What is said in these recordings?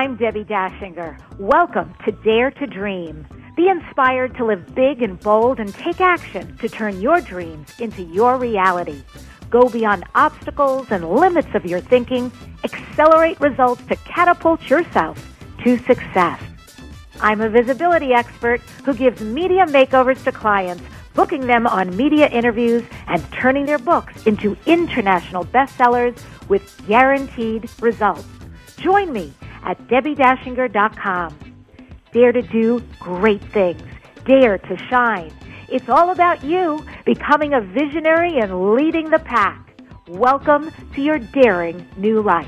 I'm Debbie Dashinger. Welcome to Dare to Dream. Be inspired to live big and bold and take action to turn your dreams into your reality. Go beyond obstacles and limits of your thinking. Accelerate results to catapult yourself to success. I'm a visibility expert who gives media makeovers to clients, booking them on media interviews and turning their books into international bestsellers with guaranteed results. Join me at DebbieDashinger.com. Dare to do great things. Dare to shine. It's all about you becoming a visionary and leading the pack. Welcome to your daring new life.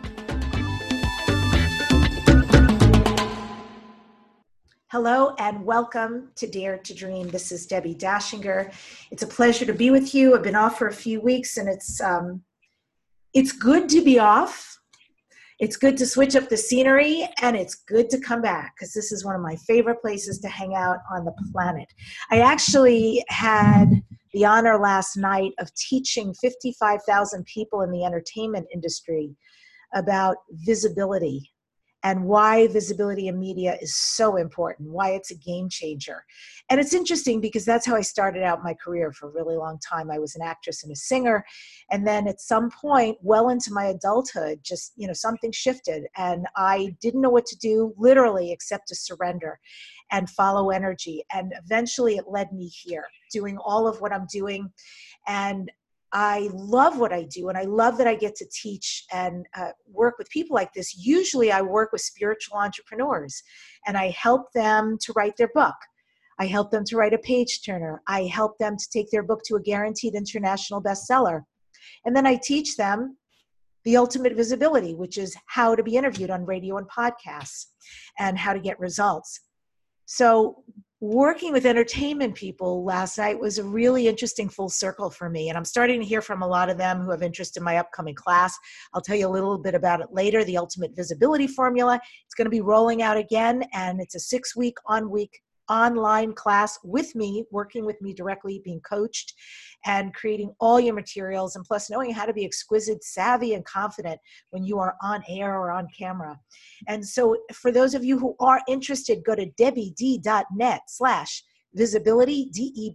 Hello and welcome to Dare to Dream. This is Debbie Dashinger. It's a pleasure to be with you. I've been off for a few weeks and it's good to be off. It's good to switch up the scenery, and it's good to come back because this is one of my favorite places to hang out on the planet. I actually had the honor last night of teaching 55,000 people in the entertainment industry about visibility and why visibility in media is so important, why it's a game changer. And it's interesting because that's how I started out my career for a really long time. I was an actress and a singer. And then at some point, well into my adulthood, just, something shifted. And I didn't know what to do, literally, except to surrender and follow energy. And eventually it led me here, doing all of what I'm doing. And I love what I do, and I love that I get to teach and work with people like this. Usually I work with spiritual entrepreneurs, and I help them to write their book. I help them to write a page turner. I help them to take their book to a guaranteed international bestseller. And then I teach them the ultimate visibility, which is how to be interviewed on radio and podcasts and how to get results. So working with entertainment people last night was a really interesting full circle for me. And I'm starting to hear from a lot of them who have interest in my upcoming class. I'll tell you a little bit about it later, the Ultimate Visibility Formula. It's going to be rolling out again, and it's a 6-week online class with me, working with me directly, being coached and creating all your materials, and plus knowing how to be exquisite, savvy, and confident when you are on air or on camera. And so for those of you who are interested, go to debbied.net/visibility,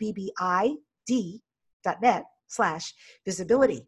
DEBBID.net/visibility.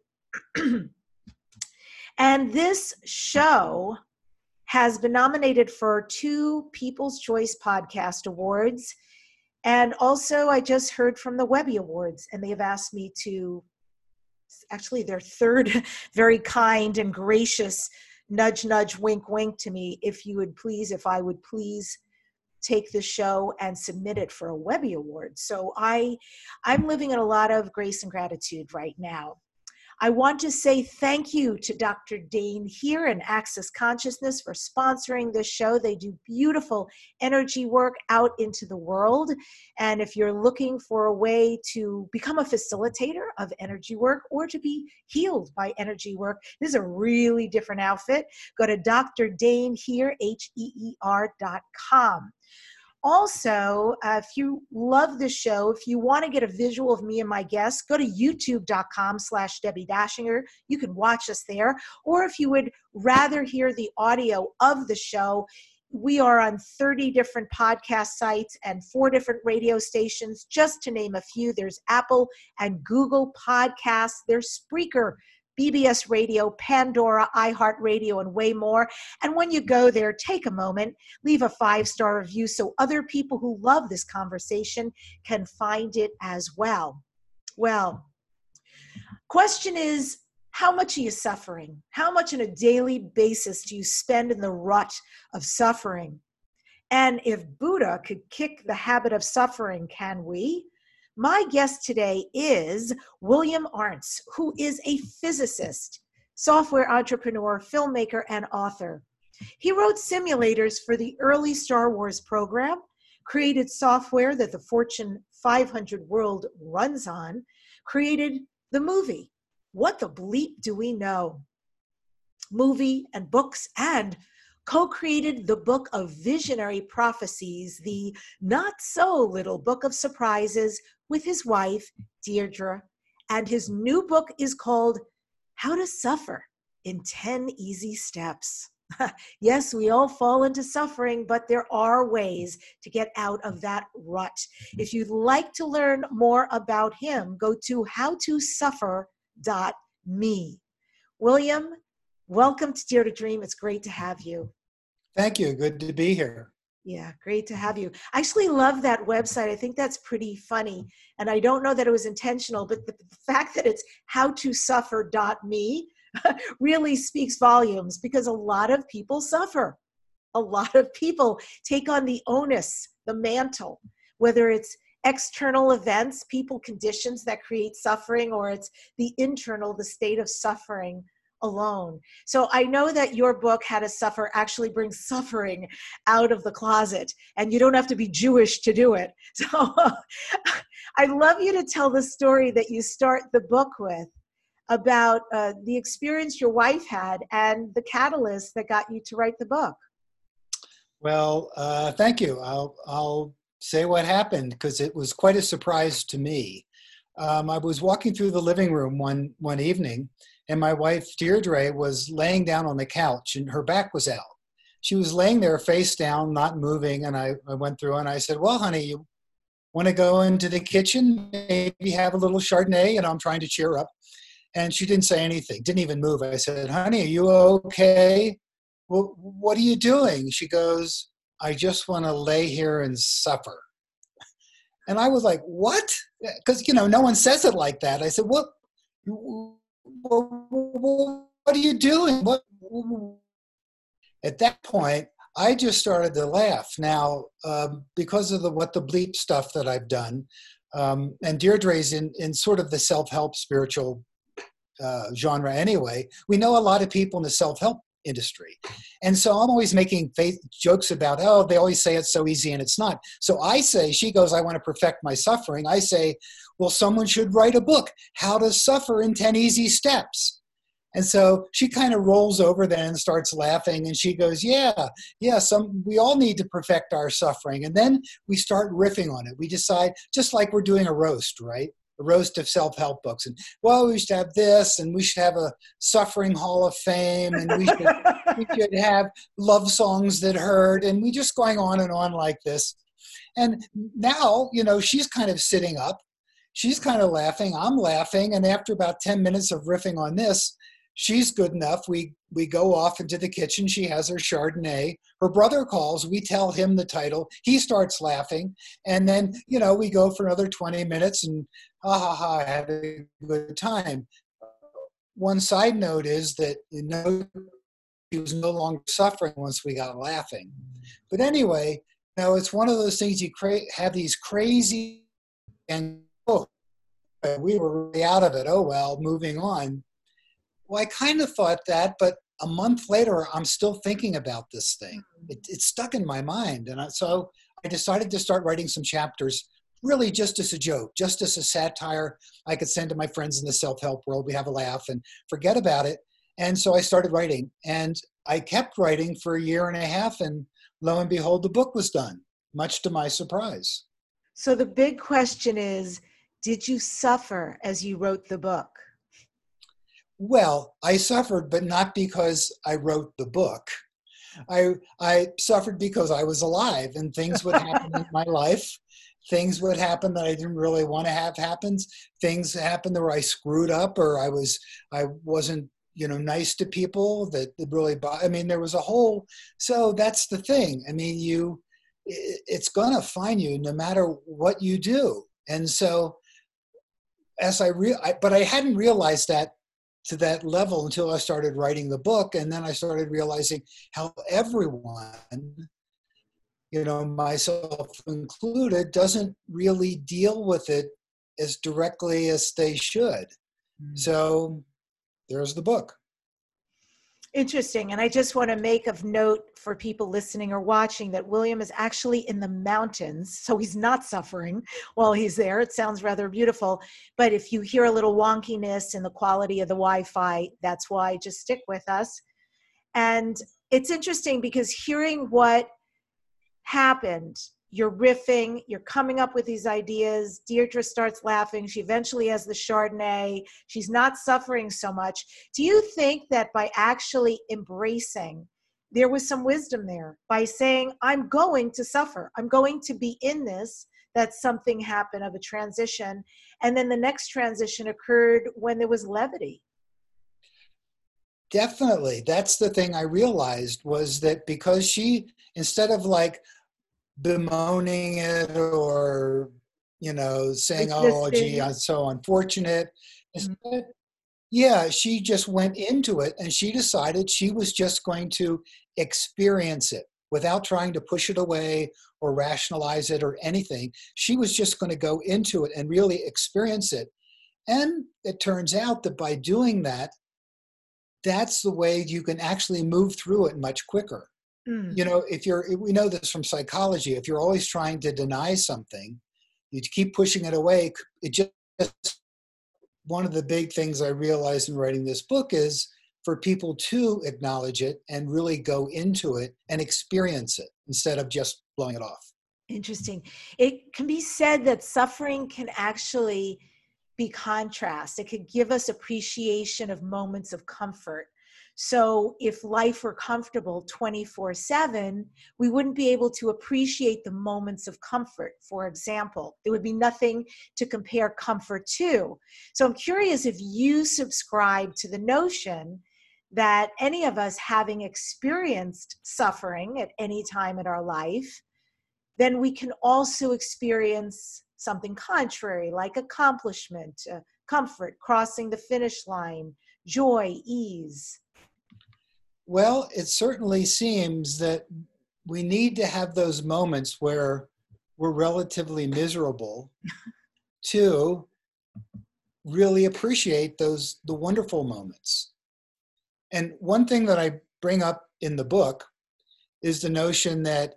And this show has been nominated for 2 People's Choice Podcast Awards. And also, I just heard from the Webby Awards, and they have asked me to, actually their third very kind and gracious nudge, nudge, wink, wink to me, if I would please take the show and submit it for a Webby Award. So I'm living in a lot of grace and gratitude right now. I want to say thank you to Dr. Dain Heer and Access Consciousness for sponsoring this show. They do beautiful energy work out into the world. And if you're looking for a way to become a facilitator of energy work or to be healed by energy work, this is a really different outfit. Go to drdainheer, HEER.com. Also, if you love the show, if you want to get a visual of me and my guests, go to youtube.com/Debbie Dashinger. You can watch us there. Or if you would rather hear the audio of the show, we are on 30 different podcast sites and 4 different radio stations, just to name a few. There's Apple and Google Podcasts. There's Spreaker, BBS Radio, Pandora, iHeartRadio, and way more. And when you go there, take a moment, leave a 5-star review so other people who love this conversation can find it as well. Well, question is, how much are you suffering? How much on a daily basis do you spend in the rut of suffering? And if Buddha could kick the habit of suffering, can we? My guest today is William Arntz, who is a physicist, software entrepreneur, filmmaker, and author. He wrote simulators for the early Star Wars program, created software that the Fortune 500 world runs on, created the movie, What the Bleep Do We Know? Movie and books, and co-created the Book of Visionary Prophecies, the not-so-little book of surprises, with his wife, Deirdre. And his new book is called How to Suffer in 10 Easy Steps. Yes, we all fall into suffering, but there are ways to get out of that rut. If you'd like to learn more about him, go to howtosuffer.me. William, welcome to Dare to Dream. It's great to have you. Thank you. Good to be here. Yeah, great to have you. I actually love that website. I think that's pretty funny. And I don't know that it was intentional, but the fact that it's howtosuffer.me really speaks volumes, because a lot of people suffer. A lot of people take on the onus, the mantle, whether it's external events, people, conditions that create suffering, or it's the internal, the state of suffering alone. So I know that your book, How to Suffer, actually brings suffering out of the closet, and you don't have to be Jewish to do it. So I'd love you to tell the story that you start the book with, about the experience your wife had and the catalyst that got you to write the book. Well, thank you. I'll say what happened, because it was quite a surprise to me. I was walking through the living room one evening, and my wife, Deirdre, was laying down on the couch, and her back was out. She was laying there face down, not moving, and I went through and I said, well, honey, you want to go into the kitchen, maybe have a little Chardonnay? And I'm trying to cheer up. And she didn't say anything, didn't even move. I said, honey, are you okay? Well, what are you doing? She goes, I just want to lay here and suffer. And I was like, what? Because, no one says it like that. I said, what are you doing? At that point, I just started to laugh. Now, because of what the bleep stuff that I've done, and Deirdre's in sort of the self-help spiritual genre anyway, we know a lot of people in the self-help industry. And so I'm always making jokes about, oh, they always say it's so easy, and it's not. So I say, she goes, I want to perfect my suffering. I say, well, someone should write a book, How to Suffer in 10 Easy Steps. And so she kind of rolls over then and starts laughing, and she goes, yeah, we all need to perfect our suffering. And then we start riffing on it. We decide, just like we're doing a roast, right? A roast of self-help books. And, well, we should have this, and we should have a suffering hall of fame, and we should have love songs that hurt, and we just going on like this. And now, she's kind of sitting up. She's kind of laughing. I'm laughing. And after about 10 minutes of riffing on this, she's good enough. We go off into the kitchen. She has her Chardonnay. Her brother calls. We tell him the title. He starts laughing. And then, we go for another 20 minutes and I had a good time. One side note is that, she was no longer suffering once we got laughing. But anyway, it's one of those things you have these crazy, and we were really out of it. Oh, well, moving on. Well, I kind of thought that, but a month later, I'm still thinking about this thing. It's stuck in my mind. And so I decided to start writing some chapters, really just as a joke, just as a satire I could send to my friends in the self-help world. We have a laugh and forget about it. And so I started writing, and I kept writing for a year and a half, and lo and behold, the book was done, much to my surprise. So the big question is, did you suffer as you wrote the book? Well, I suffered, but not because I wrote the book. I suffered because I was alive, and things would happen in my life. Things would happen that I didn't really want to have happen. Things happened where I screwed up, or I wasn't, nice to people that really, there was a whole, so that's the thing. It's going to find you no matter what you do. And so but I hadn't realized that to that level until I started writing the book. And then I started realizing how everyone, myself included, doesn't really deal with it as directly as they should. Mm-hmm. So there's the book. Interesting. And I just want to make of note for people listening or watching that William is actually in the mountains. So he's not suffering while he's there. It sounds rather beautiful. But if you hear a little wonkiness in the quality of the Wi-Fi, that's why. Just stick with us. And it's interesting because hearing what happened, you're riffing, you're coming up with these ideas. Deirdre starts laughing. She eventually has the Chardonnay. She's not suffering so much. Do you think that by actually embracing there was some wisdom there by saying, I'm going to suffer. I'm going to be in this, that something happened of a transition. And then the next transition occurred when there was levity. Definitely. That's the thing I realized, was that because she, instead of like bemoaning it or, saying, oh, gee, I'm so unfortunate. Instead, yeah, she just went into it and she decided she was just going to experience it without trying to push it away or rationalize it or anything. She was just going to go into it and really experience it. And it turns out that by doing that, that's the way you can actually move through it much quicker. We know this from psychology, if you're always trying to deny something, you keep pushing it away. It just, one of the big things I realized in writing this book is for people to acknowledge it and really go into it and experience it instead of just blowing it off. Interesting. It can be said that suffering can actually be contrast. It could give us appreciation of moments of comfort. So if life were comfortable 24/7, we wouldn't be able to appreciate the moments of comfort. For example, there would be nothing to compare comfort to. So I'm curious if you subscribe to the notion that any of us having experienced suffering at any time in our life, then we can also experience something contrary, like accomplishment, comfort, crossing the finish line, joy, ease. Well, it certainly seems that we need to have those moments where we're relatively miserable to really appreciate the wonderful moments. And one thing that I bring up in the book is the notion that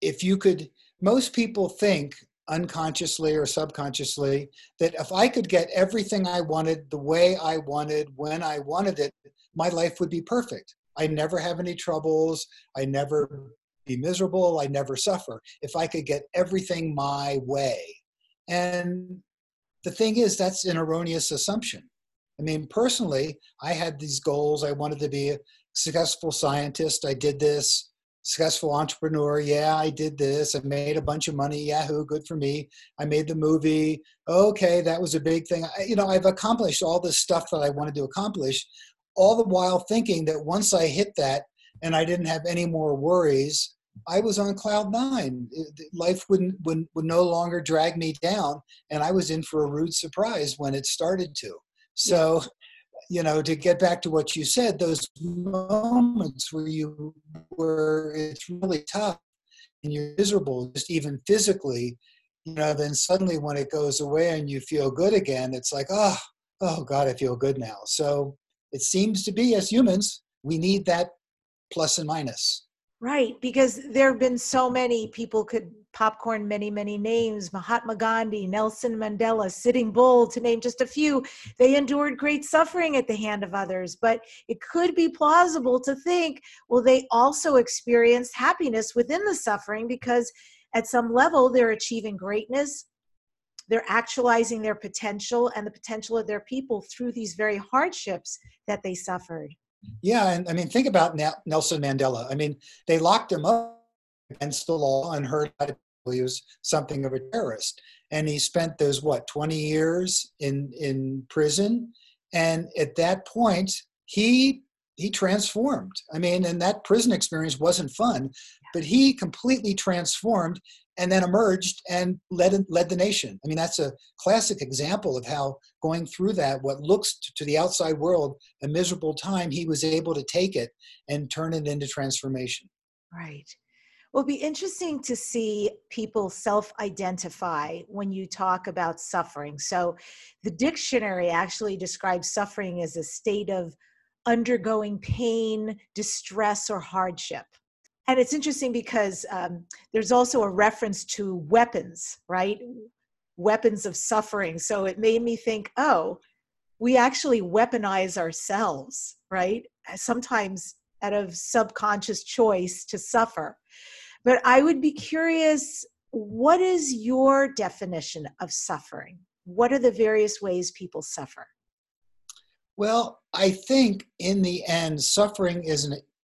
most people think unconsciously or subconsciously that if I could get everything I wanted the way I wanted, when I wanted it, my life would be perfect. I never have any troubles. I never be miserable. I never suffer if I could get everything my way. And the thing is, that's an erroneous assumption. I mean, personally, I had these goals. I wanted to be a successful scientist. I did this. Successful entrepreneur. Yeah, I did this. I made a bunch of money. Yahoo, good for me. I made the movie. Okay, that was a big thing. I've accomplished all this stuff that I wanted to accomplish, all the while thinking that once I hit that and I didn't have any more worries, I was on cloud nine. Life would no longer drag me down, and I was in for a rude surprise when it started to. So, to get back to what you said, those moments where it's really tough and you're miserable, just even physically, then suddenly when it goes away and you feel good again, it's like, oh God, I feel good now. So it seems to be, as humans, we need that plus and minus. Right, because there have been so many people could popcorn many, many names, Mahatma Gandhi, Nelson Mandela, Sitting Bull, to name just a few. They endured great suffering at the hand of others, but it could be plausible to think, well, they also experienced happiness within the suffering because at some level they're achieving greatness, they're actualizing their potential and the potential of their people through these very hardships that they suffered. Yeah, and I mean, think about Nelson Mandela. I mean, they locked him up against the law and heard he was something of a terrorist. And he spent those, 20 years in prison. And at that point, he transformed. I mean, and that prison experience wasn't fun, but he completely transformed and then emerged and led the nation. I mean, that's a classic example of how going through that, what looks to the outside world a miserable time, he was able to take it and turn it into transformation. Right. Well, it'll be interesting to see people self-identify when you talk about suffering. So the dictionary actually describes suffering as a state of undergoing pain, distress, or hardship. And it's interesting because there's also a reference to weapons, right? Weapons of suffering. So it made me think, we actually weaponize ourselves, right? Sometimes out of subconscious choice to suffer. But I would be curious, what is your definition of suffering? What are the various ways people suffer? Well, I think in the end, suffering is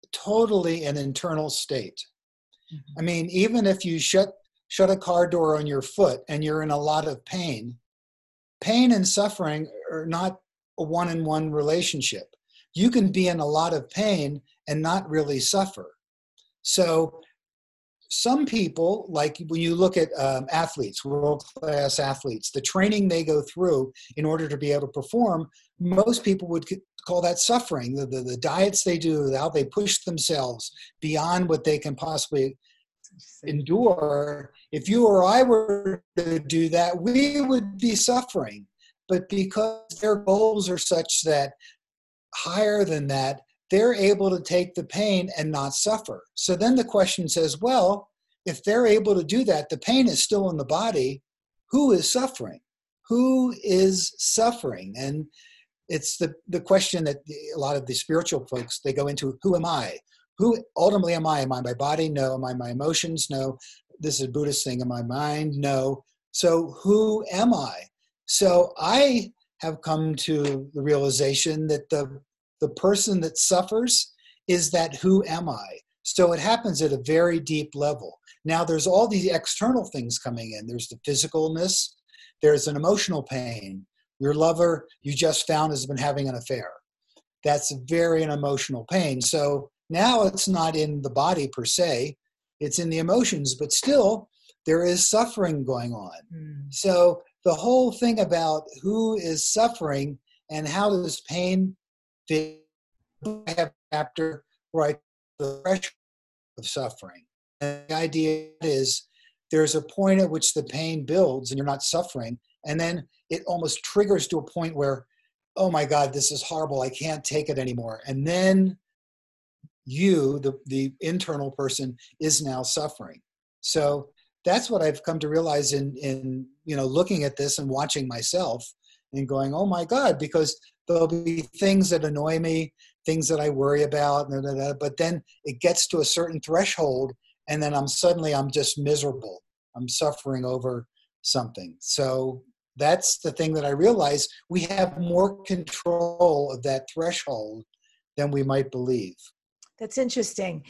totally an internal state. I mean, even if you shut a car door on your foot and you're in a lot of pain, pain and suffering are not a one-on-one relationship. You can be in a lot of pain and not really suffer. So some people, like when you look at athletes, world-class athletes, the training they go through in order to be able to perform, most people would call that suffering. The diets they do, how they push themselves beyond what they can possibly endure. If you or I were to do that, we would be suffering. But because their goals are such that higher than that, they're able to take the pain and not suffer. So then the question says, well, if they're able to do that, the pain is still in the body. Who is suffering? Who is suffering? And it's the question that a lot of the spiritual folks, they go into, who am I? Who ultimately am I? Am I my body? No. Am I my emotions? No. This is a Buddhist thing. Am I mind? No. So who am I? So I have come to the realization that the person that suffers is that who am I? So it happens at a very deep level. Now there's all these external things coming in. There's the physicalness. There's an emotional pain. Your lover you just found has been having an affair. That's very an emotional pain. So now it's not in the body per se, it's in the emotions, but still there is suffering going on. So the whole thing about who is suffering and how does pain fit, I have a chapter where I the pressure of suffering. And the idea is there's a point at which the pain builds and you're not suffering, and then it almost triggers to a point where, oh my God, this is horrible, I can't take it anymore. And then you, the internal person, is now suffering. So that's what I've come to realize in looking at this and watching myself and going, oh my God, because there'll be things that annoy me, things that I worry about, but then it gets to a certain threshold and then I'm just miserable. I'm suffering over something. So that's the thing that I realize, we have more control of that threshold than we might believe. That's interesting.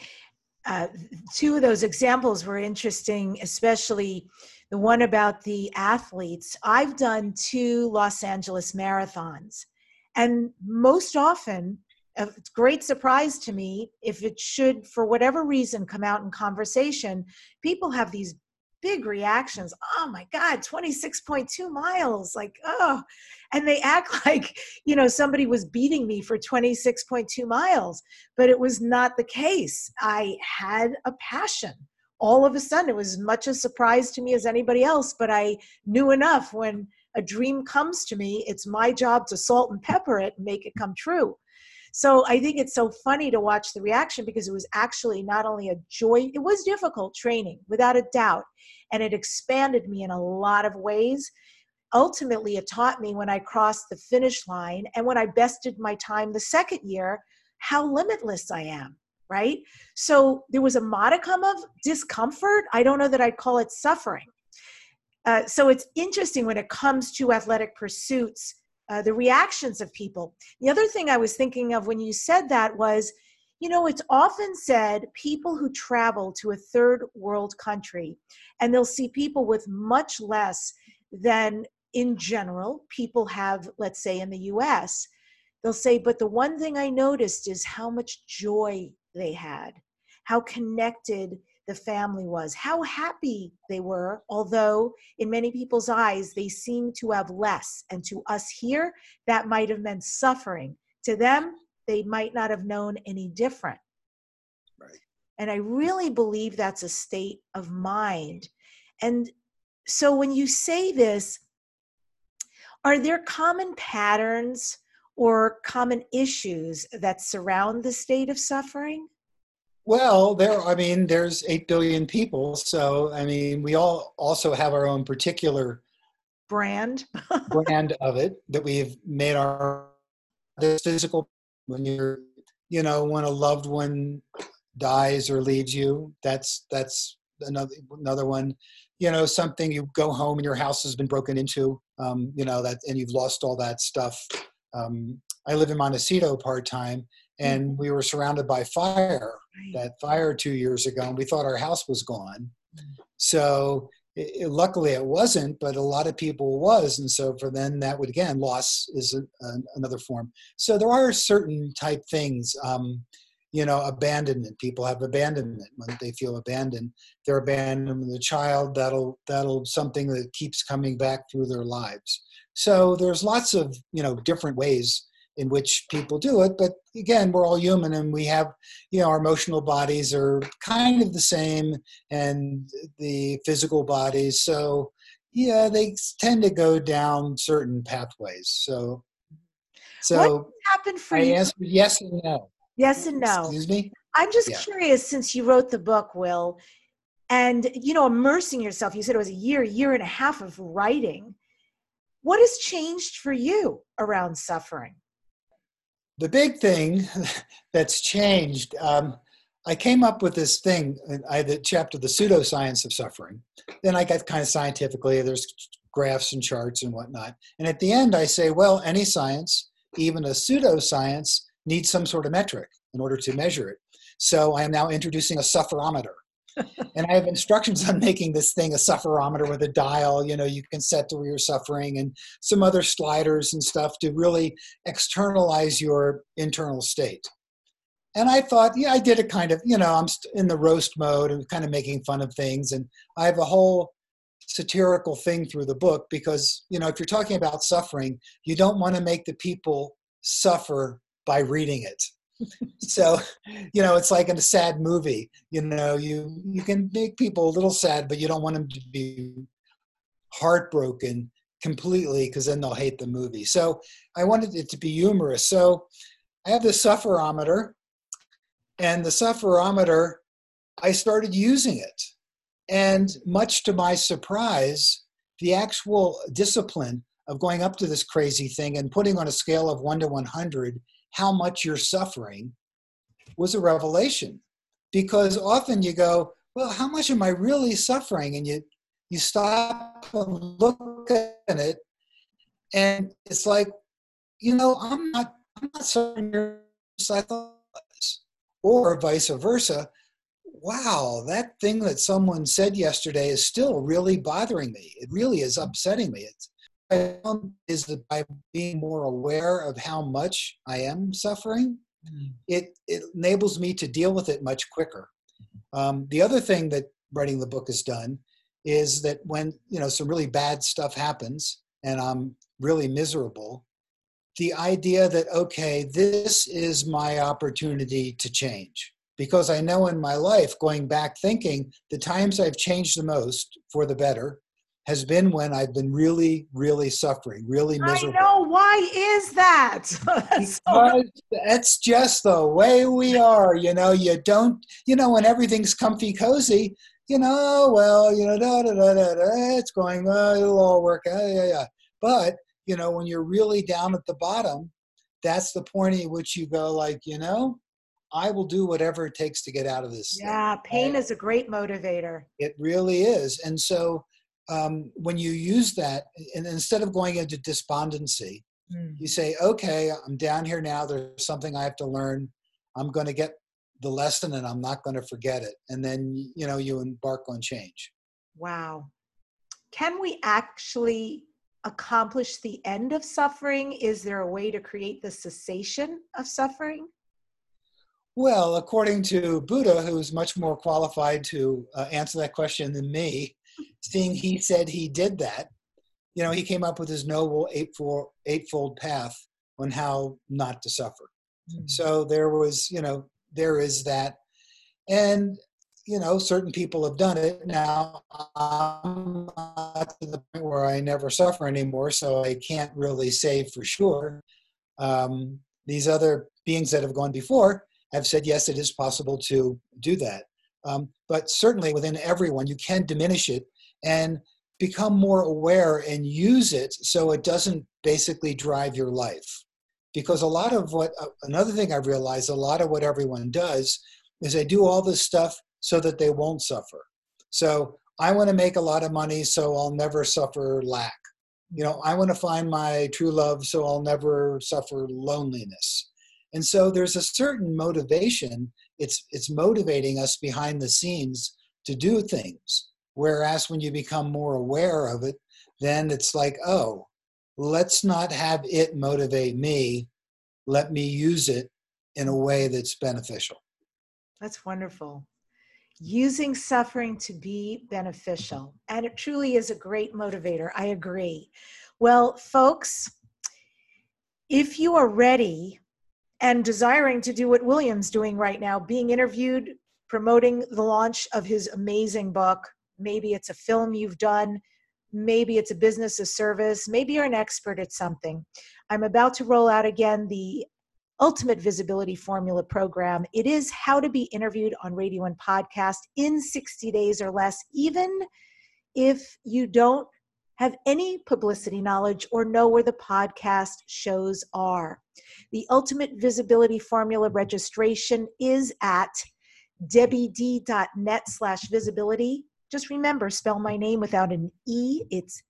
Two of those examples were interesting, especially the one about the athletes. I've done 2 Los Angeles marathons, and most often, a great surprise to me, if it should, for whatever reason, come out in conversation, people have these big reactions. Oh my God, 26.2 miles. Like, oh, and they act like, somebody was beating me for 26.2 miles, but it was not the case. I had a passion. All of a sudden, it was as much a surprise to me as anybody else, but I knew enough when a dream comes to me, it's my job to salt and pepper it and make it come true. So I think it's so funny to watch the reaction, because it was actually not only a joy, it was difficult training, without a doubt. And it expanded me in a lot of ways. Ultimately, it taught me when I crossed the finish line and when I bested my time the second year, how limitless I am, right? So there was a modicum of discomfort. I don't know that I'd call it suffering. So it's interesting when it comes to athletic pursuits, the reactions of people. The other thing I was thinking of when you said that was, it's often said people who travel to a third world country and they'll see people with much less than in general people have, let's say in the US, they'll say, but the one thing I noticed is how much joy they had, how connected the family was, how happy they were, although in many people's eyes, they seem to have less. And to us here, that might have meant suffering. To them, they might not have known any different. Right. And I really believe that's a state of mind. And so when you say this, are there common patterns or common issues that surround the state of suffering? Well, there's 8 billion people. So, we all also have our own particular brand of it that we've made this physical, when when a loved one dies or leaves you, that's another one. Something, you go home and your house has been broken into, and you've lost all that stuff. I live in Montecito part-time, and we were surrounded by fire, Right. that fire 2 years ago, and we thought our house was gone. So luckily it wasn't, but a lot of people was. And so for them, that would, again, loss is another form. So there are certain type things, abandonment. People have abandonment when they feel abandoned. They're abandoned the child, that'll something that keeps coming back through their lives. So there's lots of, different ways in which people do it. But again, we're all human, and we have, our emotional bodies are kind of the same, and the physical bodies. So yeah, they tend to go down certain pathways. So What happened for I you? answered yes and no. Yes and no. Excuse me? I'm just Yeah. curious, since you wrote the book, Will, and, immersing yourself, you said it was a year and a half of writing. What has changed for you around suffering? The big thing that's changed, I came up with this thing, the chapter, The Pseudoscience of Suffering. Then I got kind of scientifically, there's graphs and charts and whatnot. And at the end, I say, well, any science, even a pseudoscience, needs some sort of metric in order to measure it. So I am now introducing a sufferometer. And I have instructions on making this thing a sufferometer with a dial, you can set to where you're suffering, and some other sliders and stuff to really externalize your internal state. And I thought, I did it kind of, I'm in the roast mode and kind of making fun of things. And I have a whole satirical thing through the book because, if you're talking about suffering, you don't want to make the people suffer by reading it. So, it's like in a sad movie, you can make people a little sad, but you don't want them to be heartbroken completely because then they'll hate the movie. So I wanted it to be humorous. So I have the sufferometer, and the sufferometer, I started using it. And much to my surprise, the actual discipline of going up to this crazy thing and putting on a scale of 1 to 100 how much you're suffering was a revelation. Because often you go, well, how much am I really suffering? And you stop and look at it, and it's like, I'm not suffering as I thought I was. Or vice versa. Wow, that thing that someone said yesterday is still really bothering me. It really is upsetting me. I found is that by being more aware of how much I am suffering, it enables me to deal with it much quicker. The other thing that writing the book has done is that when some really bad stuff happens and I'm really miserable, the idea that, okay, this is my opportunity to change. Because I know in my life, going back thinking, the times I've changed the most for the better has been when I've been really, really suffering, really miserable. I know. Why is that? Because that's just the way we are. You don't, when everything's comfy, cozy, it's going, it'll all work out. Yeah. But, when you're really down at the bottom, that's the point at which you go like, I will do whatever it takes to get out of this. Yeah, pain is a great motivator. It really is. And so when you use that, and instead of going into despondency, you say, okay, I'm down here now. There's something I have to learn. I'm going to get the lesson and I'm not going to forget it. And then, you embark on change. Wow. Can we actually accomplish the end of suffering? Is there a way to create the cessation of suffering? Well, according to Buddha, who's much more qualified to answer that question than me, seeing he said he did that, he came up with his noble eightfold path on how not to suffer. So there was, there is that. And, certain people have done it. Now, I'm not to the point where I never suffer anymore, so I can't really say for sure. These other beings that have gone before have said, yes, it is possible to do that. But certainly within everyone, you can diminish it and become more aware and use it so it doesn't basically drive your life. Because another thing I've realized, a lot of what everyone does is they do all this stuff so that they won't suffer. So I want to make a lot of money so I'll never suffer lack. I want to find my true love so I'll never suffer loneliness. And so there's a certain motivation. It's motivating us behind the scenes to do things. Whereas when you become more aware of it, then it's like, oh, let's not have it motivate me. Let me use it in a way that's beneficial. That's wonderful. Using suffering to be beneficial. And it truly is a great motivator. I agree. Well, folks, if you are ready and desiring to do what William's doing right now, being interviewed, promoting the launch of his amazing book, maybe it's a film you've done, maybe it's a business of service, maybe you're an expert at something. I'm about to roll out again the Ultimate Visibility Formula program. It is how to be interviewed on radio and podcast in 60 days or less, even if you don't have any publicity knowledge or know where the podcast shows are. The Ultimate Visibility Formula registration is at debbied.net/visibility. Just remember, spell my name without an E. It's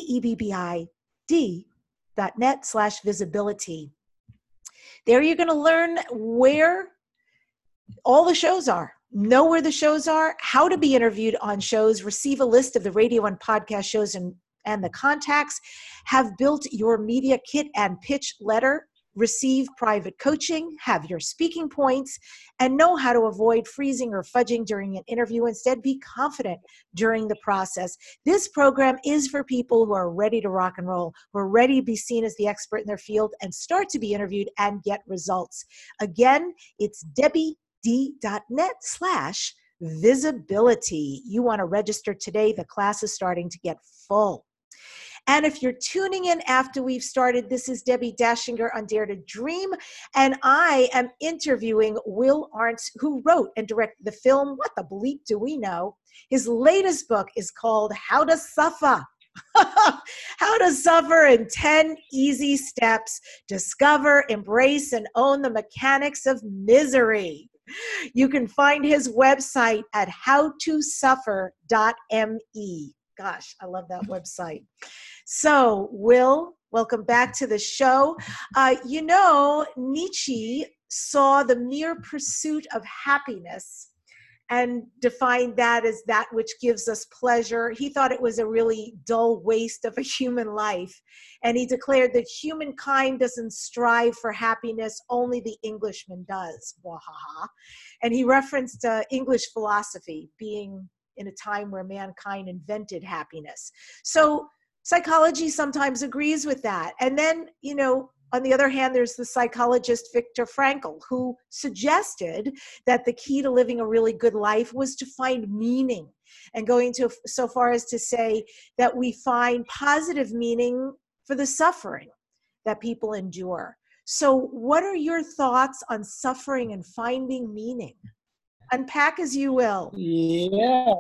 DEBBID.net/visibility. There you're going to learn where all the shows are, know where the shows are, how to be interviewed on shows, receive a list of the radio and podcast shows and the contacts, have built your media kit and pitch letter, receive private coaching, have your speaking points, and know how to avoid freezing or fudging during an interview. Instead, be confident during the process. This program is for people who are ready to rock and roll, who are ready to be seen as the expert in their field and start to be interviewed and get results. Again, it's debbied.net/visibility. You want to register today. The class is starting to get full. And if you're tuning in after we've started, this is Debbie Dashinger on Dare to Dream, and I am interviewing Will Arndt, who wrote and directed the film, What the Bleep Do We Know? His latest book is called How to Suffer. How to Suffer in 10 Easy Steps. Discover, embrace, and own the mechanics of misery. You can find his website at howtosuffer.me. Gosh, I love that website. So, Will, welcome back to the show. Nietzsche saw the mere pursuit of happiness and defined that as that which gives us pleasure. He thought it was a really dull waste of a human life. And he declared that humankind doesn't strive for happiness, only the Englishman does. Wahaha. And he referenced English philosophy being in a time where mankind invented happiness. So psychology sometimes agrees with that. And then, on the other hand, there's the psychologist Viktor Frankl, who suggested that the key to living a really good life was to find meaning, and going to so far as to say that we find positive meaning for the suffering that people endure. So what are your thoughts on suffering and finding meaning? Unpack as you will. Yeah.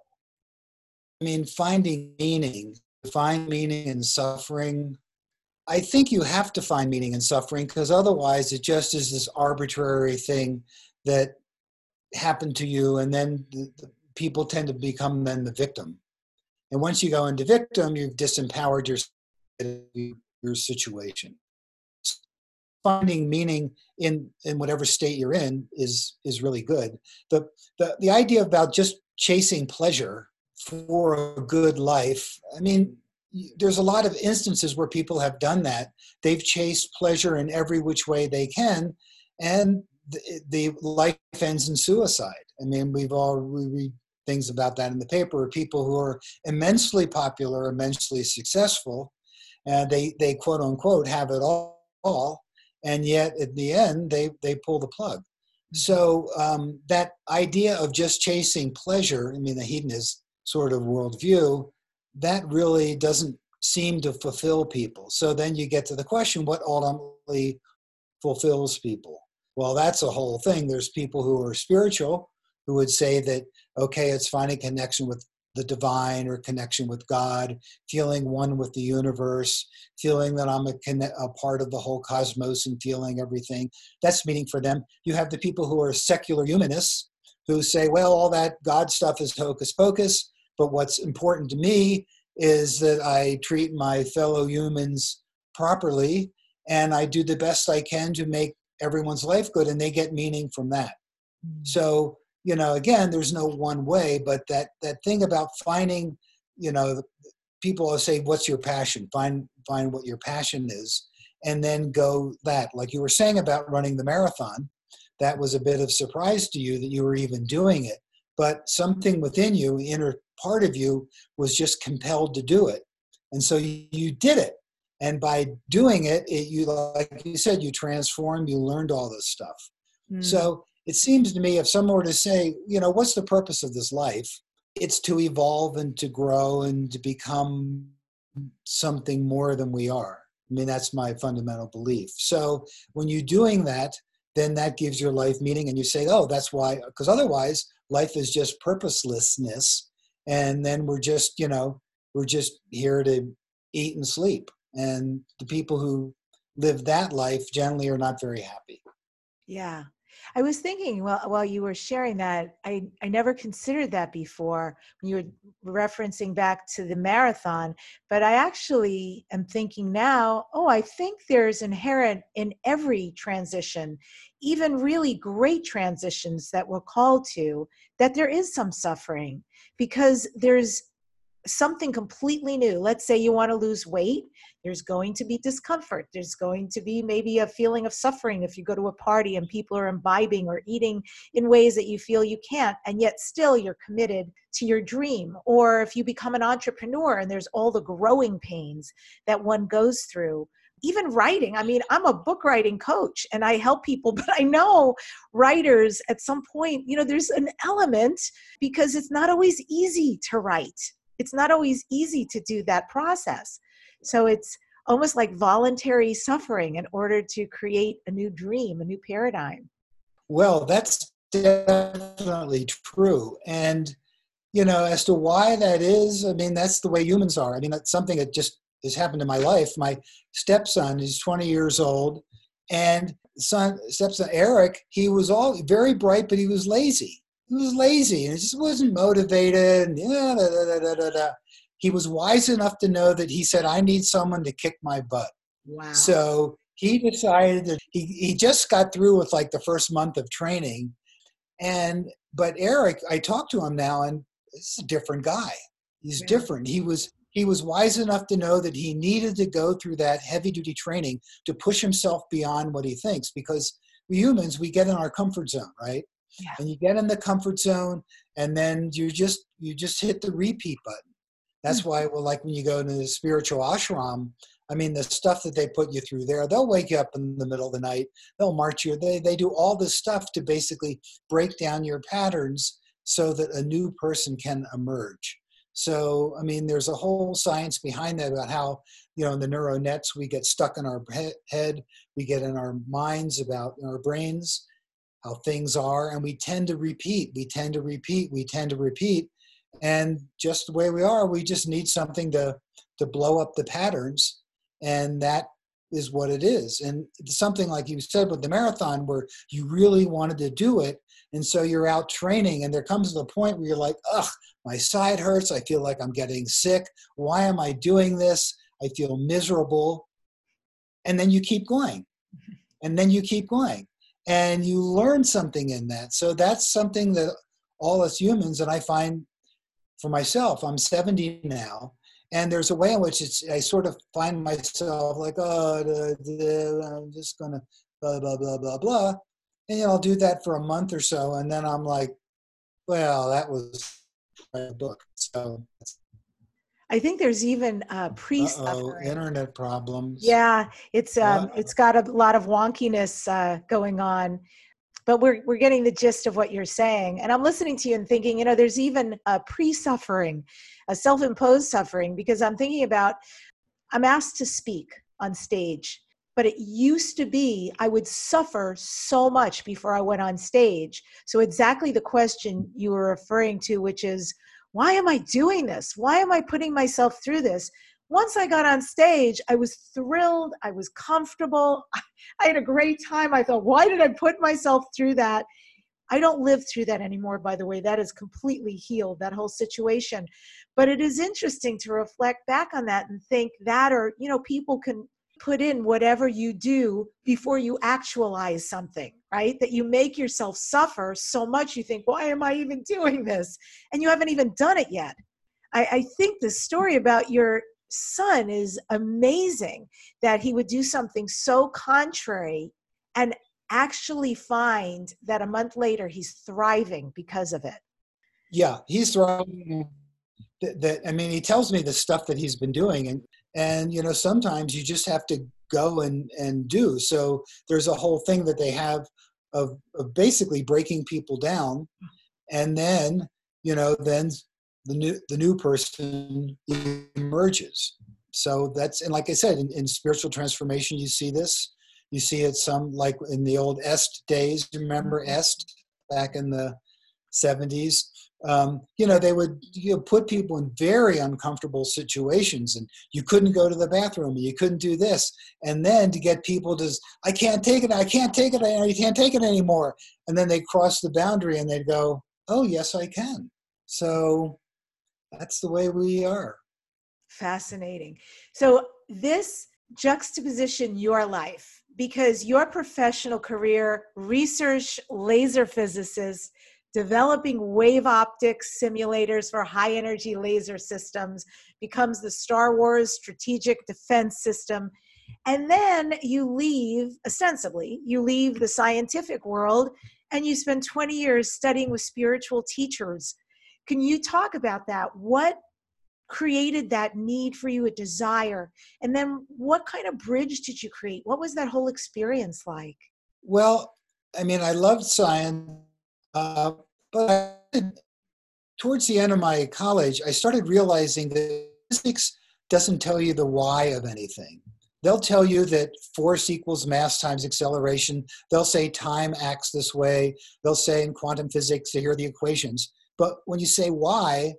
Finding meaning, find meaning in suffering. I think you have to find meaning in suffering, because otherwise it just is this arbitrary thing that happened to you, and then the people tend to become then the victim. And once you go into victim, you've disempowered your situation. Finding meaning in whatever state you're in is really good. The idea about just chasing pleasure for a good life, there's a lot of instances where people have done that. They've chased pleasure in every which way they can, and the life ends in suicide. We read things about that in the paper. People who are immensely popular, immensely successful, and they quote unquote have it all, and yet at the end they pull the plug. So that idea of just chasing pleasure, the hedonist sort of worldview, that really doesn't seem to fulfill people. So then you get to the question, what ultimately fulfills people? Well, that's a whole thing. There's people who are spiritual who would say that, okay, it's finding connection with the divine or connection with God, feeling one with the universe, feeling that I'm a part of the whole cosmos and feeling everything. That's meaning for them. You have the people who are secular humanists who say, well, all that God stuff is hocus pocus, but what's important to me is that I treat my fellow humans properly, and I do the best I can to make everyone's life good, and they get meaning from that. So, again, there's no one way, but that thing about finding, people will say, what's your passion? Find what your passion is, and then go that. Like you were saying about running the marathon, that was a bit of surprise to you that you were even doing it. But something within you, inner part of you, was just compelled to do it. And so you did it. And by doing it, you, like you said, you transformed, you learned all this stuff. So it seems to me, if someone were to say, what's the purpose of this life? It's to evolve and to grow and to become something more than we are. I mean, that's my fundamental belief. So when you're doing that, then that gives your life meaning, and you say, oh, that's why, because otherwise life is just purposelessness. And then we're just here to eat and sleep. And the people who live that life generally are not very happy. Yeah. I was thinking, while you were sharing that, I never considered that before when you were referencing back to the marathon, but I actually am thinking now, I think there's inherent in every transition, even really great transitions that we're called to, that there is some suffering, because there's something completely new. Let's say you want to lose weight. There's going to be discomfort. There's going to be maybe a feeling of suffering if you go to a party and people are imbibing or eating in ways that you feel you can't, and yet still you're committed to your dream. Or if you become an entrepreneur and there's all the growing pains that one goes through. Even writing. I mean, I'm a book writing coach and I help people, but I know writers at some point, there's an element, because it's not always easy to write. It's not always easy to do that process. So it's almost like voluntary suffering in order to create a new dream, a new paradigm. Well, that's definitely true. And, as to why that is, I mean, that's the way humans are. I mean, that's something that just has happened in my life. My stepson is 20 years old, and stepson Eric, he was all very bright, but he was lazy. He was lazy and he just wasn't motivated. And he was wise enough to know that he said, I need someone to kick my butt. Wow. So he decided that he just got through with like the first month of training. But Eric, I talked to him now, and this is a different guy. He's different. He was wise enough to know that he needed to go through that heavy duty training to push himself beyond what he thinks, because we humans, we get in our comfort zone, right? Yeah. And you get in the comfort zone, and then you just hit the repeat button. That's why, like when you go to the spiritual ashram, I mean, the stuff that they put you through there, they'll wake you up in the middle of the night, they'll march you, they do all this stuff to basically break down your patterns so that a new person can emerge. So, I mean, there's a whole science behind that about how, in the neural nets, we get stuck in our head, we get in our minds about our brains, how things are, and we tend to repeat. And just the way we are, we just need something to blow up the patterns, and that is what it is. And something like you said with the marathon, where you really wanted to do it, and so you're out training, and there comes to the point where you're like, ugh, my side hurts, I feel like I'm getting sick, why am I doing this? I feel miserable. And then you keep going, and then you keep going. And you learn something in that. So that's something that all us humans, and I find for myself, I'm 70 now, and there's a way in which I sort of find myself like, I'm just going to blah, blah, blah, blah, blah. And I'll do that for a month or so, and then I'm like, well, that was a book. So I think there's even pre-suffering. Internet problems. Yeah, it's got a lot of wonkiness going on, but we're getting the gist of what you're saying. And I'm listening to you and thinking, there's even a pre-suffering, a self-imposed suffering, because I'm thinking about, I'm asked to speak on stage, but it used to be I would suffer so much before I went on stage. So exactly the question you were referring to, which is, why am I doing this? Why am I putting myself through this? Once I got on stage, I was thrilled. I was comfortable. I had a great time. I thought, why did I put myself through that? I don't live through that anymore, by the way. That is completely healed, that whole situation. But it is interesting to reflect back on that and think that, or, people can put in whatever you do before you actualize something, right? That you make yourself suffer so much you think, why am I even doing this? And you haven't even done it yet. I think the story about your son is amazing, that he would do something so contrary and actually find that a month later he's thriving because of it. Yeah, he's thriving. I mean, he tells me the stuff that he's been doing, and you know, sometimes you just have to go and do. So there's a whole thing that they have of basically breaking people down, and then you know, then the new person emerges. So that's, and like I said, in spiritual transformation, you see this. You see it some, like in the old Est days. Remember Est back in the 70s? You know, they would put people in very uncomfortable situations, and you couldn't go to the bathroom, and you couldn't do this, and then to get people to, I can't take it, you can't take it anymore, and then they cross the boundary, and they'd go, oh yes, I can. So that's the way we are. Fascinating. So this juxtaposition your life, because your professional career, research laser physicist, developing wave optics simulators for high energy laser systems, becomes the Star Wars strategic defense system. And then you leave, ostensibly, you leave the scientific world and you spend 20 years studying with spiritual teachers. Can you talk about that? What created that need for you, a desire? And then what kind of bridge did you create? What was that whole experience like? Well, I mean, I loved science, but towards the end of my college, I started realizing that physics doesn't tell you the why of anything. They'll tell you that force equals mass times acceleration. They'll say time acts this way. They'll say in quantum physics, here are the equations. But when you say why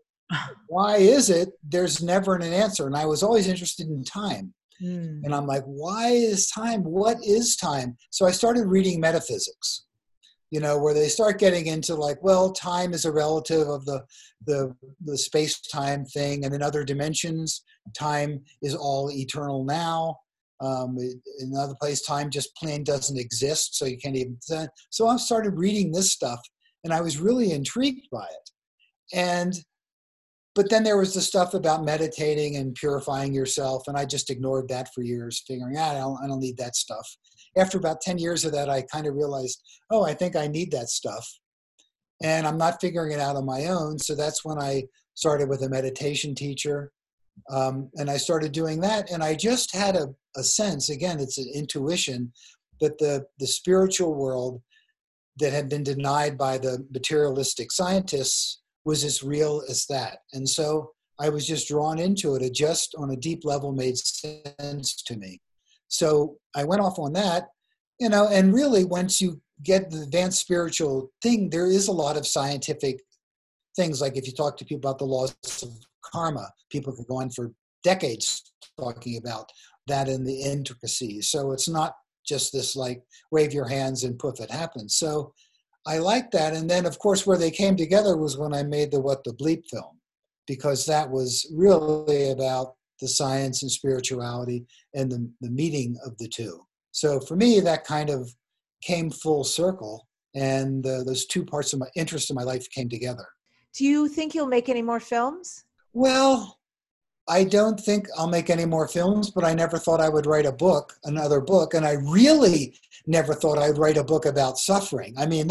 is it? There's never an answer. And I was always interested in time. And I'm like, why is time? What is time? So I started reading metaphysics, you know, where they start getting into like, well, time is a relative of the space-time thing. And in other dimensions, time is all eternal now. In another place, time just plain doesn't exist. So you can't even, so I started reading this stuff and I was really intrigued by it. But then there was the stuff about meditating and purifying yourself, and I just ignored that for years, figuring out I don't need that stuff. After about 10 years of that, I kind of realized, oh, I think I need that stuff. And I'm not figuring it out on my own. So that's when I started with a meditation teacher. And I started doing that. And I just had a sense, again, it's an intuition, that the spiritual world that had been denied by the materialistic scientists was as real as that. And so I was just drawn into it. It just on a deep level made sense to me. So I went off on that, you know, and really once you get the advanced spiritual thing, there is a lot of scientific things. Like if you talk to people about the laws of karma, people could go on for decades talking about that and the intricacies. So it's not just this like wave your hands and poof, it happens. So I like that. And then, of course, where they came together was when I made the What the Bleep film, because that was really about the science and spirituality and the meeting of the two. So for me, that kind of came full circle, and those two parts of my interest in my life came together. Do you think you'll make any more films? Well, I don't think I'll make any more films, but I never thought I would write another book. And I really never thought I'd write a book about suffering. I mean,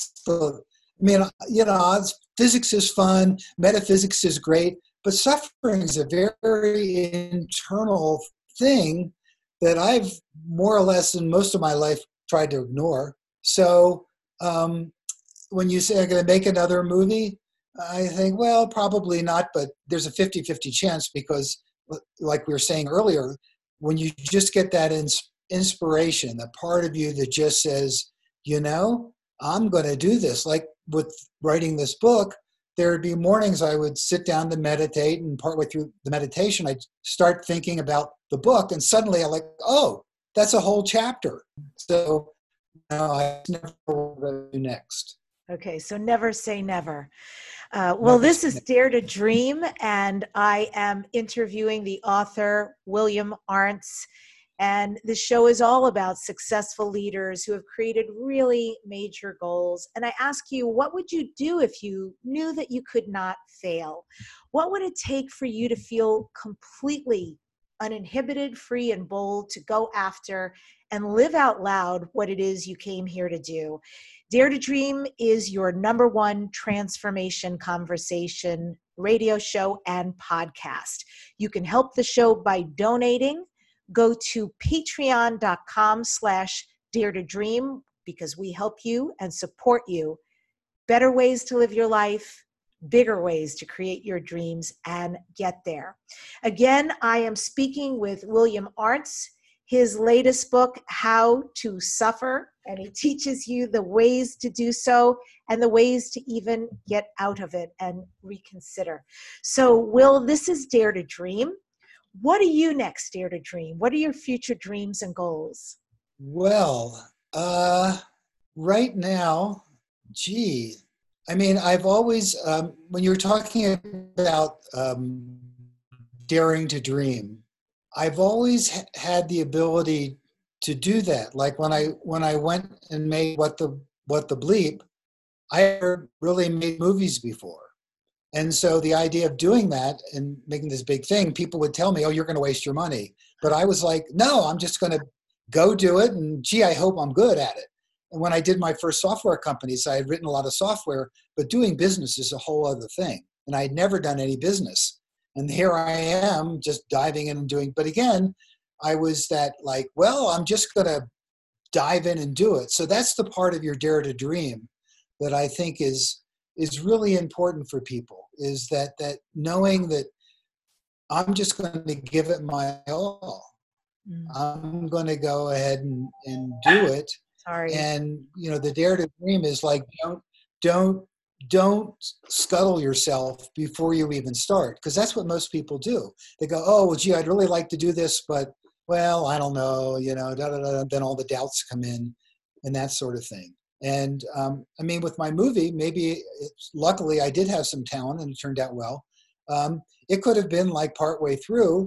physics is fun, metaphysics is great, but suffering is a very internal thing that I've more or less in most of my life tried to ignore. So when you say I'm going to make another movie, I think, well, probably not, but there's a 50-50 chance because, like we were saying earlier, when you just get that inspiration, that part of you that just says, you know, I'm going to do this. Like with writing this book, there would be mornings I would sit down to meditate, and partway through the meditation, I'd start thinking about the book, and suddenly I'm like, oh, that's a whole chapter. So I never know what to do next. Okay, so never say never. Well, this is Dare to Dream, and I am interviewing the author, William Arntz. And the show is all about successful leaders who have created really major goals. And I ask you, what would you do if you knew that you could not fail? What would it take for you to feel completely uninhibited, free, and bold to go after and live out loud what it is you came here to do? Dare to Dream is your #1 transformation conversation radio show and podcast. You can help the show by donating. Go to patreon.com/dare to dream, because we help you and support you. Better ways to live your life, bigger ways to create your dreams and get there. Again, I am speaking with William Arntz. His latest book, How to Suffer, and he teaches you the ways to do so and the ways to even get out of it and reconsider. So, Will, this is Dare to Dream. What are you next, Dare to Dream? What are your future dreams and goals? Well, right now, I've always, when you're talking about daring to dream, I've always had the ability to do that. Like when I went and made What the Bleep, I never really made movies before. And so the idea of doing that and making this big thing, people would tell me, oh, you're going to waste your money. But I was like, no, I'm just going to go do it. And I hope I'm good at it. And when I did my first software companies, I had written a lot of software, but doing business is a whole other thing. And I had never done any business. And here I am just diving in and doing. But again, I was that like, well, I'm just going to dive in and do it. So that's the part of your Dare to Dream that I think is really important for people, is that knowing that I'm just going to give it my all. I'm going to go ahead and do it. Sorry. And, the Dare to Dream is like, don't scuttle yourself before you even start. Because that's what most people do. They go, oh, well, gee, I'd really like to do this, but, well, I don't know, then all the doubts come in and that sort of thing. And with my movie, luckily I did have some talent and it turned out well. It could have been like partway through,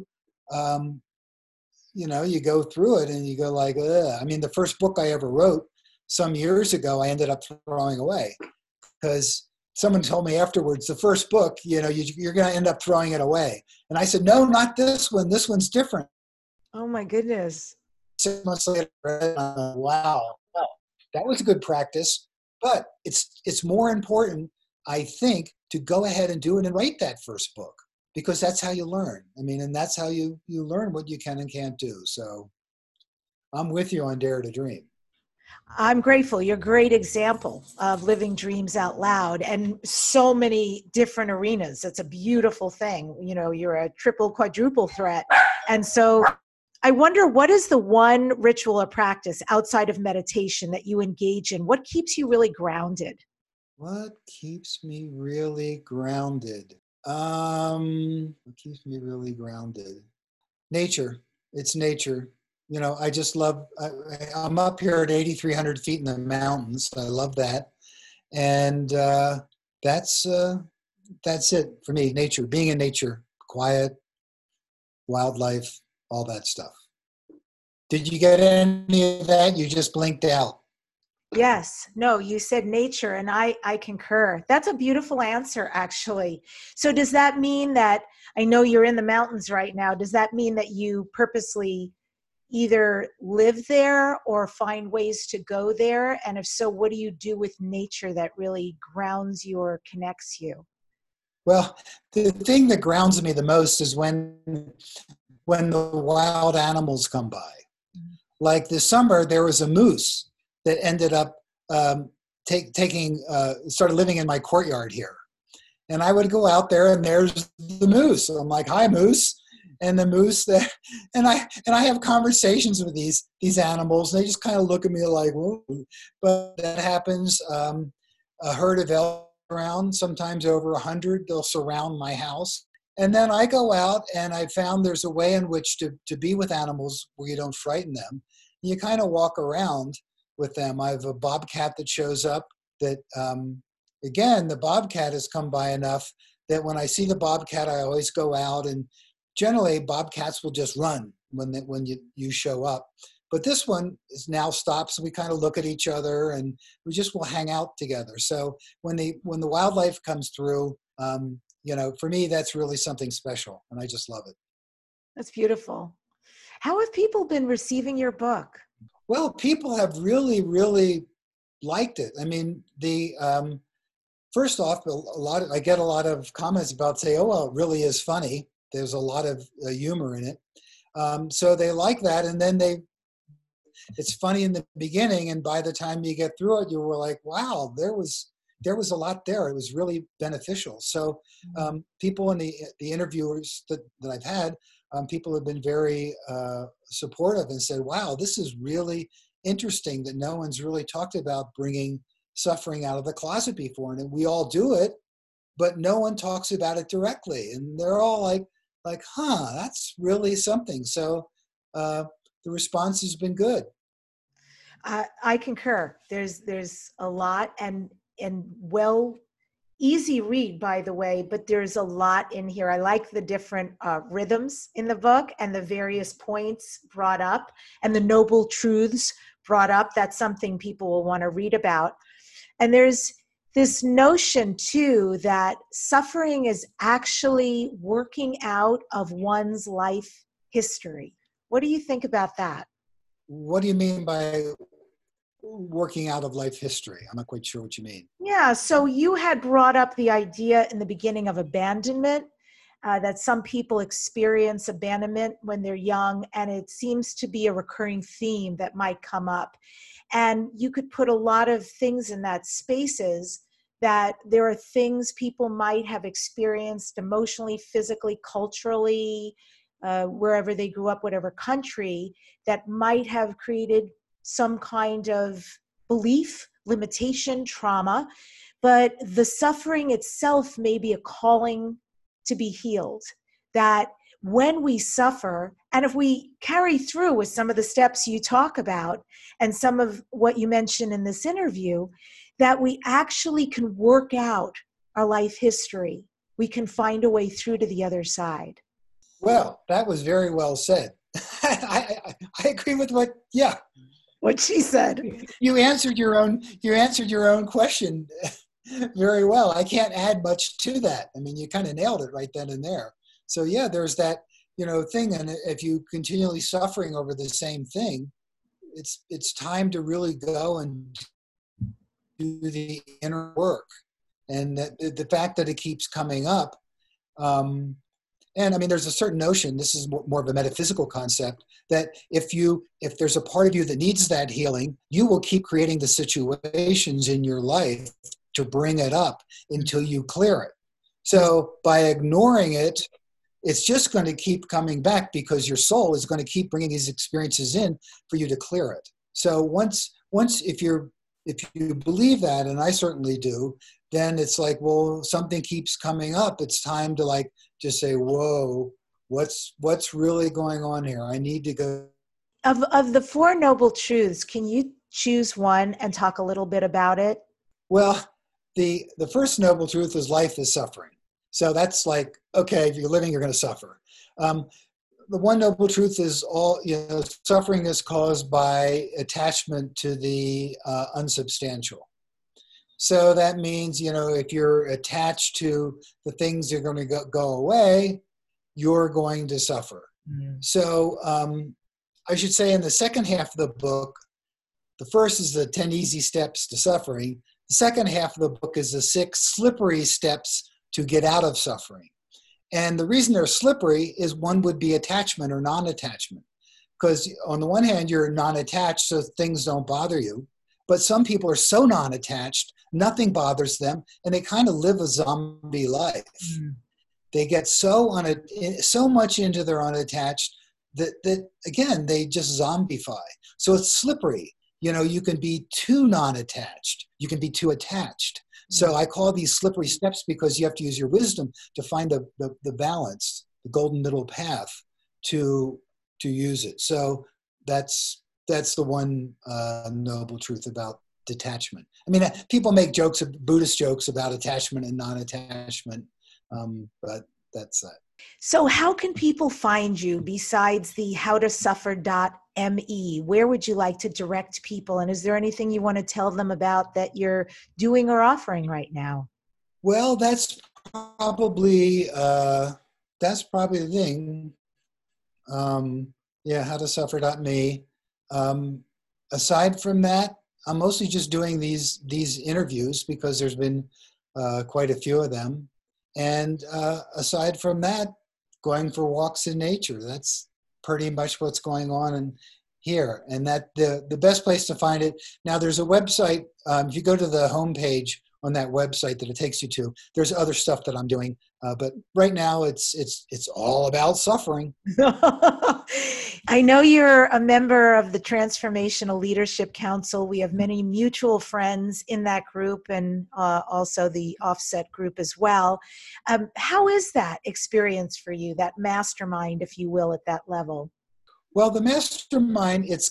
you go through it and you go like, ugh. The first book I ever wrote some years ago, I ended up throwing away because someone told me afterwards, the first book, you're going to end up throwing it away. And I said, no, not this one. This one's different. Oh my goodness. 6 months later, wow. That was a good practice, but it's more important, I think, to go ahead and do it and write that first book, because that's how you learn. And that's how you learn what you can and can't do. So I'm with you on Dare to Dream. I'm grateful. You're a great example of living dreams out loud and so many different arenas. It's a beautiful thing. You're a triple, quadruple threat. And so I wonder, what is the one ritual or practice outside of meditation that you engage in? What keeps you really grounded? What keeps me really grounded? What keeps me really grounded? Nature. It's nature. I just love, I'm up here at 8,300 feet in the mountains. I love that. And that's it for me. Nature, being in nature, quiet, wildlife, all that stuff. Did you get any of that? You just blinked out. Yes. No, you said nature, and I concur. That's a beautiful answer, actually. So does that mean that, I know you're in the mountains right now, does that mean that you purposely either live there or find ways to go there? And if so, what do you do with nature that really grounds you or connects you? Well, the thing that grounds me the most is when the wild animals come by. Like this summer, there was a moose that ended up started living in my courtyard here. And I would go out there and there's the moose. So I'm like, hi, moose. And the moose there, and I have conversations with these animals. And they just kind of look at me like, whoa. But that happens. A herd of elk around, sometimes over 100, they'll surround my house. And then I go out and I found there's a way in which to be with animals where you don't frighten them. You kind of walk around with them. I have a bobcat that shows up that, again, the bobcat has come by enough that when I see the bobcat, I always go out, and generally bobcats will just run when you show up. But this one is now stopped, so we kind of look at each other and we just will hang out together. So when the wildlife comes through, for me, that's really something special, and I just love it. That's beautiful. How have people been receiving your book? Well, people have really, really liked it. I mean, first off, I get a lot of comments about say, oh, well, it really is funny. There's a lot of humor in it. So they like that. And then it's funny in the beginning. And by the time you get through it, you were like, wow, there was a lot there. It was really beneficial. So people in the interviewers that I've had, people have been very supportive and said, wow, this is really interesting that no one's really talked about bringing suffering out of the closet before. And we all do it, but no one talks about it directly. And they're all like, that's really something. So the response has been good. I concur. There's a lot and easy read, by the way, but there's a lot in here. I like the different rhythms in the book and the various points brought up and the noble truths brought up. That's something people will want to read about. And there's this notion too that suffering is actually working out of one's life history. What do you think about that? What do you mean by working out of life history? I'm not quite sure what you mean. Yeah, so you had brought up the idea in the beginning of abandonment, that some people experience abandonment when they're young, and it seems to be a recurring theme that might come up. And you could put a lot of things in that spaces, that there are things people might have experienced emotionally, physically, culturally, wherever they grew up, whatever country, that might have created some kind of belief, limitation, trauma. But the suffering itself may be a calling to be healed. That when we suffer, and if we carry through with some of the steps you talk about and some of what you mentioned in this interview, that we actually can work out our life history. We can find a way through to the other side. Well, that was very well said. I agree with what she said. You answered your own question very well. I can't add much to that. I mean, you kind of nailed it right then and there. So yeah, there's that, thing. And if you continually suffering over the same thing, it's time to really go and do the inner work. And that the fact that it keeps coming up, and I mean, there's a certain notion, this is more of a metaphysical concept, that if there's a part of you that needs that healing, you will keep creating the situations in your life to bring it up until you clear it. So by ignoring it, it's just going to keep coming back because your soul is going to keep bringing these experiences in for you to clear it. So once if you believe that, and I certainly do, then it's like, well, something keeps coming up. It's time to just say, whoa, what's really going on here? I need to go. Of the Four Noble Truths, can you choose one and talk a little bit about it? Well, the first noble truth is life is suffering. So that's like, okay, if you're living, you're going to suffer. The one noble truth is suffering is caused by attachment to the unsubstantial. So that means, if you're attached to the things that are going to go away, you're going to suffer. Mm. So I should say in the second half of the book, the first is the 10 easy steps to suffering. The second half of the book is the 6 slippery steps to get out of suffering. And the reason they're slippery is one would be attachment or non-attachment. Because on the one hand, you're non-attached, so things don't bother you. But some people are so non-attached, nothing bothers them, and they kind of live a zombie life. Mm. They get so much into their unattached that again, they just zombify. So it's slippery. You can be too non-attached. You can be too attached. So I call these slippery steps because you have to use your wisdom to find the balance, the golden middle path to use it. So that's the one noble truth about detachment. I mean, people make Buddhist jokes about attachment and non-attachment, but that's that. So how can people find you besides the howtosuffer.me? Where would you like to direct people? And is there anything you want to tell them about that you're doing or offering right now? Well, probably that's probably the thing. Yeah, howtosuffer.me. Um, Aside from that, I'm mostly just doing these interviews because there's been quite a few of them. And aside from that, going for walks in nature. That's pretty much what's going on here. And that the best place to find it. Now, there's a website. If you go to the homepage on that website that it takes you to, there's other stuff that I'm doing. But right now, it's all about suffering. I know you're a member of the Transformational Leadership Council. We have many mutual friends in that group and also the Offset group as well. How is that experience for you, that mastermind, if you will, at that level? Well, the mastermind, it's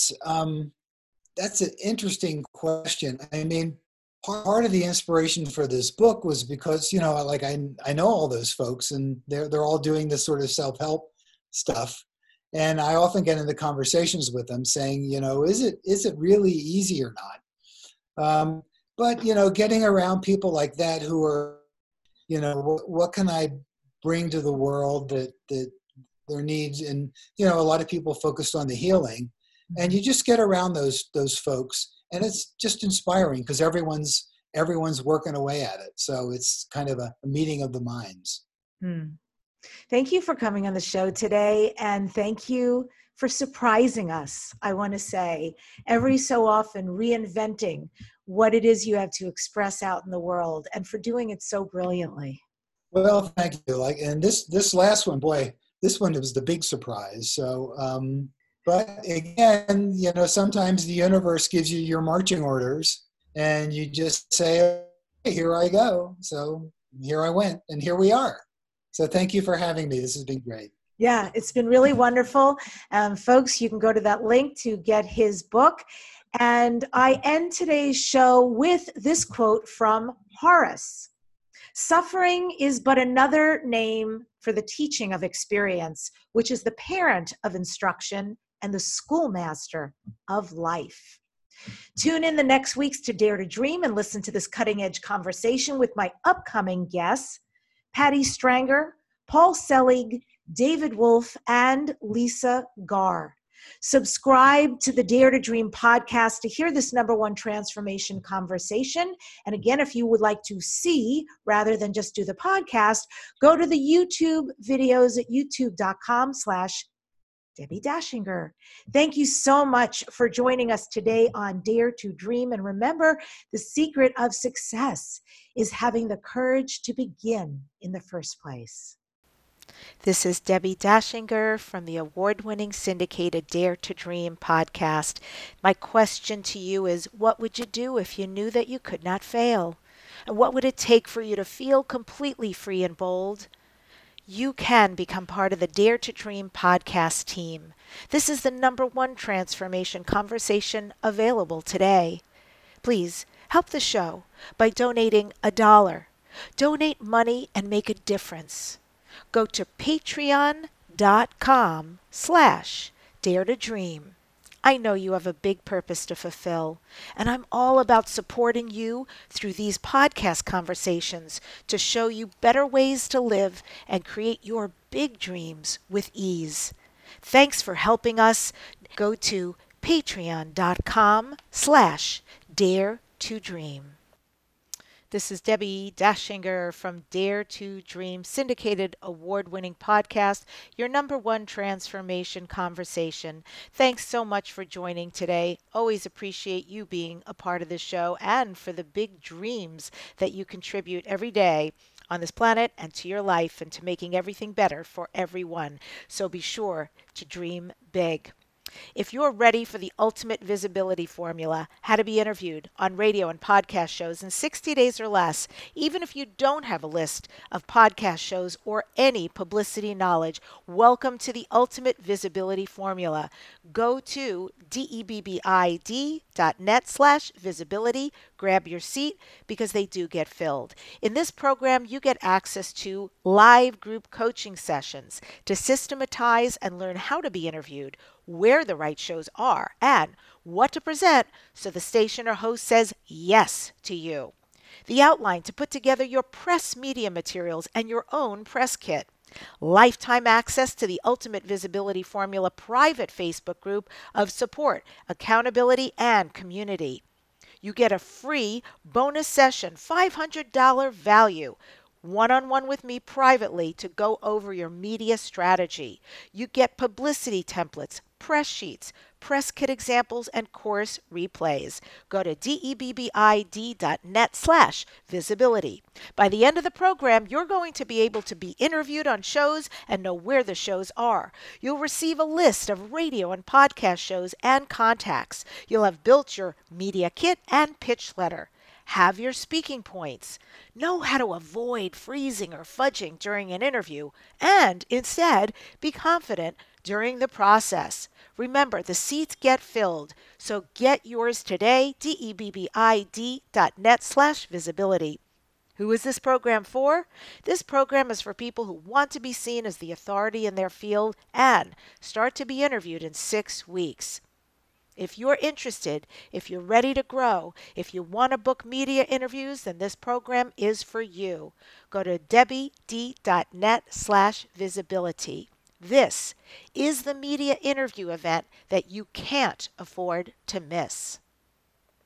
that's an interesting question. I mean, part of the inspiration for this book was because, like I know all those folks and they're all doing this sort of self-help stuff. And I often get into conversations with them saying, is it really easy or not? But, getting around people like that who are, what can I bring to the world that their needs? And, a lot of people focused on the healing. And you just get around those folks, and it's just inspiring because everyone's working away at it. So it's kind of a meeting of the minds. Thank you for coming on the show today, and thank you for surprising us, I want to say, every so often reinventing what it is you have to express out in the world, and for doing it so brilliantly. Well, thank you. And this last one, boy, this one was the big surprise. So, but again, sometimes the universe gives you your marching orders and you just say, hey, here I go. So here I went and here we are. So thank you for having me. This has been great. Yeah, it's been really wonderful. Folks, you can go to that link to get his book. And I end today's show with this quote from Horace. Suffering is but another name for the teaching of experience, which is the parent of instruction and the schoolmaster of life. Tune in the next weeks to Dare to Dream and listen to this cutting-edge conversation with my upcoming guests, Patty Stranger, Paul Selig, David Wolf, and Lisa Garr. Subscribe to the Dare to Dream podcast to hear this #1 transformation conversation. And again, if you would like to see rather than just do the podcast, go to the YouTube videos at youtube.com/Debbie Dashinger. Thank you so much for joining us today on Dare to Dream. And remember, the secret of success is having the courage to begin in the first place. This is Debbie Dashinger from the award-winning syndicated Dare to Dream podcast. My question to you is, what would you do if you knew that you could not fail? And what would it take for you to feel completely free and bold? You can become part of the Dare to Dream podcast team. This is the #1 transformation conversation available today. Please help the show by donating $1. Donate money and make a difference. Go to patreon.com/Dare to Dream. I know you have a big purpose to fulfill, and I'm all about supporting you through these podcast conversations to show you better ways to live and create your big dreams with ease. Thanks for helping us. Go to patreon.com/Dare to Dream. This is Debbie Dashinger from Dare to Dream, syndicated award-winning podcast, your #1 transformation conversation. Thanks so much for joining today. Always appreciate you being a part of the show and for the big dreams that you contribute every day on this planet and to your life and to making everything better for everyone. So be sure to dream big. If you're ready for the ultimate visibility formula, how to be interviewed on radio and podcast shows in 60 days or less, even if you don't have a list of podcast shows or any publicity knowledge, welcome to the ultimate visibility formula. Go to debbid.net/visibility, grab your seat because they do get filled. In this program, you get access to live group coaching sessions to systematize and learn how to be interviewed, where the right shows are, and what to present so the station or host says yes to you. The outline to put together your press media materials and your own press kit. Lifetime access to the Ultimate Visibility Formula private Facebook group of support, accountability, and community. You get a free bonus session, $500 value, one-on-one with me privately to go over your media strategy. You get publicity templates, press sheets, press kit examples, and course replays. Go to debbid.net/visibility. By the end of the program, you're going to be able to be interviewed on shows and know where the shows are. You'll receive a list of radio and podcast shows and contacts. You'll have built your media kit and pitch letter. Have your speaking points. Know how to avoid freezing or fudging during an interview, and instead be confident during the process. Remember, the seats get filled, so get yours today, debbid.net/visibility. Who is this program for? This program is for people who want to be seen as the authority in their field and start to be interviewed in 6 weeks. If you're interested, if you're ready to grow, if you want to book media interviews, then this program is for you. Go to debbid.net/visibility. This is the media interview event that you can't afford to miss.